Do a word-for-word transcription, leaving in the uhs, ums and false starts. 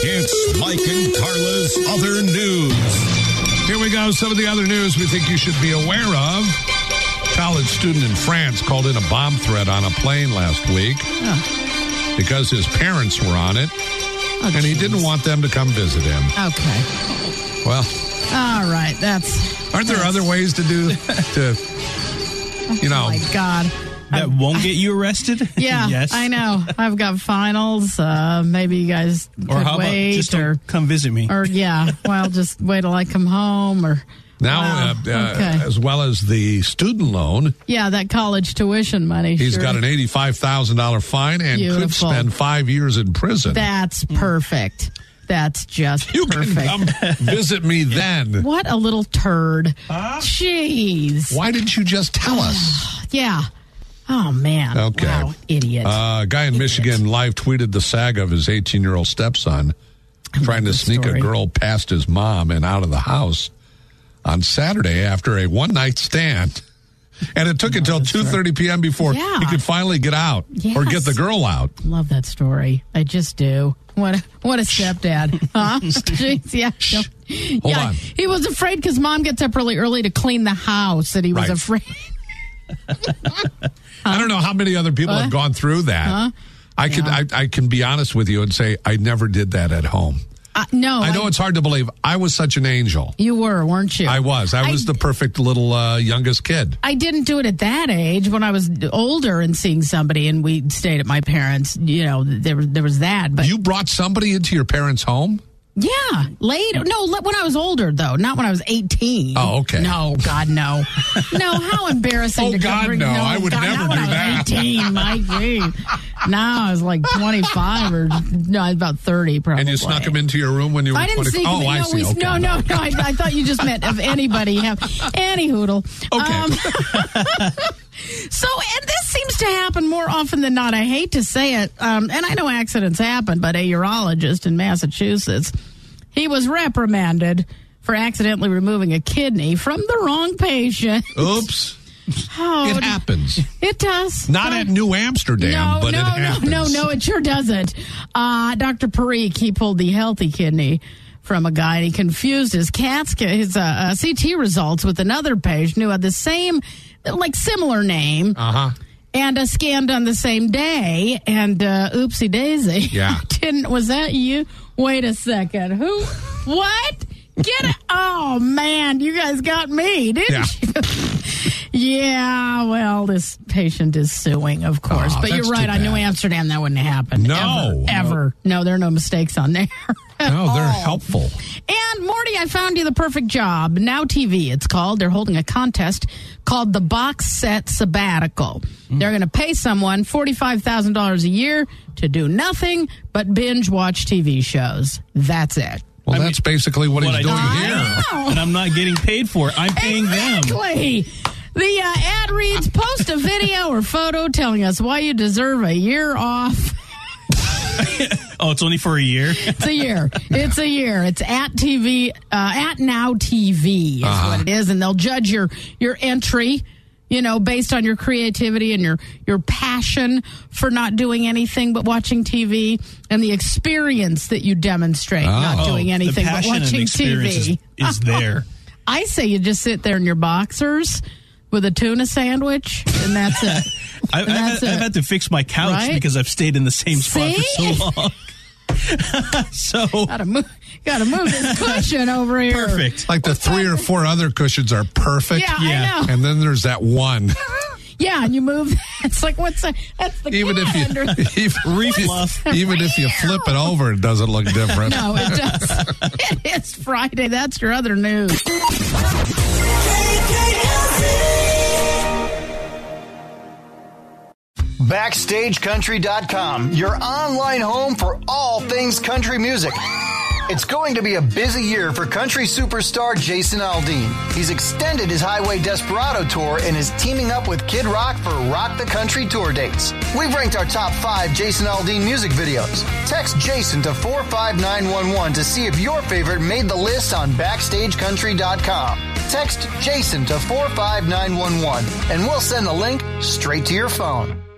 It's Mike and Carla's Other News. Here we go. Some of the other news we think you should be aware of. College student in France called in a bomb threat on a plane last week Oh. because his parents were on it, Oh, and he geez. didn't want them to come visit him. Okay. Well, All right. That's. aren't there that's- other ways to do, to, you know, Oh, my God. That won't get you arrested? Yeah, Yes. I know. I've got finals. Uh, maybe you guys could Or how about wait. just or, don't come visit me? or, yeah, well, just wait till I come home. Or now, Wow. uh, uh, Okay. as well as the student loan, Yeah, that college tuition money. he's sure. got an eighty-five thousand dollars fine and could Beautiful. spend five years in prison. That's perfect. That's just you perfect. can come visit me then. What a little turd. Jeez. Why didn't you just tell us? Yeah. Oh, man. Okay. Wow, idiot. Uh, a guy in Michigan live tweeted the saga of his eighteen-year-old stepson trying to this sneak story. a girl past his mom and out of the house on Saturday after a one-night stand. And it took until two thirty p.m. before Yeah. he could finally get out or get Yes. the girl out. Love that story. I just do. What a, what a stepdad. Huh? Jeez, yeah. No. Hold yeah, on. He was afraid because mom gets up really early to clean the house, and he was Right. afraid. I don't know how many other people Huh? have gone through that. Huh? I can Yeah. I, I can be honest with you and say I never did that at home. Uh, no. I know it's hard to believe. I was such an angel. You were, weren't you? I was. I was I- the perfect little uh, youngest kid. I didn't do it at that age. When I was older and seeing somebody, and we stayed at my parents', you know, there was there was that. But You brought somebody into your parents' home? yeah, later. No, le- when I was older, though, not when I was eighteen. Oh, okay. No, God, no, no. How embarrassing! Oh, to come God, bring- no. I would God, never not when do I was that. eighteen, my geez. Now I was like twenty-five or no, about thirty, probably. And you snuck him into your room when you were I didn't twenty? see. Oh, no, I see. we, Okay. no, no, no. I, I thought you just meant of anybody. Have any hoodle. Okay. Um, so, and this seems to happen more often than not. I hate to say it, um, and I know accidents happen, but a urologist in Massachusetts, he was reprimanded for accidentally removing a kidney from the wrong patient. Oops. Oh, It happens. It does. Not Um, at New Amsterdam, no, but no, it happens. No, no, no, it sure doesn't. Uh, Doctor Parikh, he pulled the healthy kidney from a guy, and he confused his CAT scan, his uh, uh, C T results with another patient who had the same, like, similar name. Uh-huh. And uh, scanned on the same day, and uh, oopsie daisy. Yeah. Didn't was that you? Wait a second. Who? What? Get it? Oh man, you guys got me, didn't Yeah. you? Yeah. Well, this patient is suing, of course. Oh, but you're that's right. too On New bad. Amsterdam, that wouldn't happen. No. Ever. ever. No, there are no mistakes on there. at No, they're all. helpful. And Morty, I found you the perfect job. Now T V, it's called. They're holding a contest called the Box Set Sabbatical. Mm. They're going to pay someone forty-five thousand dollars a year to do nothing but binge watch T V shows. That's it. Well, I that's basically what, what he's I doing do here. I know. And I'm not getting paid for it. I'm paying them. Exactly. The uh, ad reads, post a video or photo telling us why you deserve a year off. Oh, it's only for a year? It's a year. It's a year. It's at T V, uh, at Now T V is Uh-huh. what it is. And they'll judge your, your entry, you know, based on your creativity and your, your passion for not doing anything but watching T V and the experience that you demonstrate not Oh. doing The anything but passion and watching T experience V. Is, is there. I say you just sit there in your boxers with a tuna sandwich, and that's it. I've, And I've, that's had, I've it. had to fix my couch Right? because I've stayed in the same spot See? for so long. so Gotta move, gotta move this cushion over here. perfect. Like the three or four other cushions are perfect. Yeah, Yeah. I know. And then there's that one. Yeah, and you move. It's like what's that? That's the Even if cat under- you even, Refluff. even if you flip it over, it doesn't look different. No, it does. It is Friday. That's your other news. Backstage Country dot com, your online home for all things country music. It's going to be a busy year for country superstar Jason Aldean. He's extended his Highway Desperado tour and is teaming up with Kid Rock for Rock the Country tour dates. We've ranked our top five Jason Aldean music videos. Text Jason to four five nine one one to see if your favorite made the list on Backstage Country dot com. Text Jason to four five nine one one and we'll send the link straight to your phone.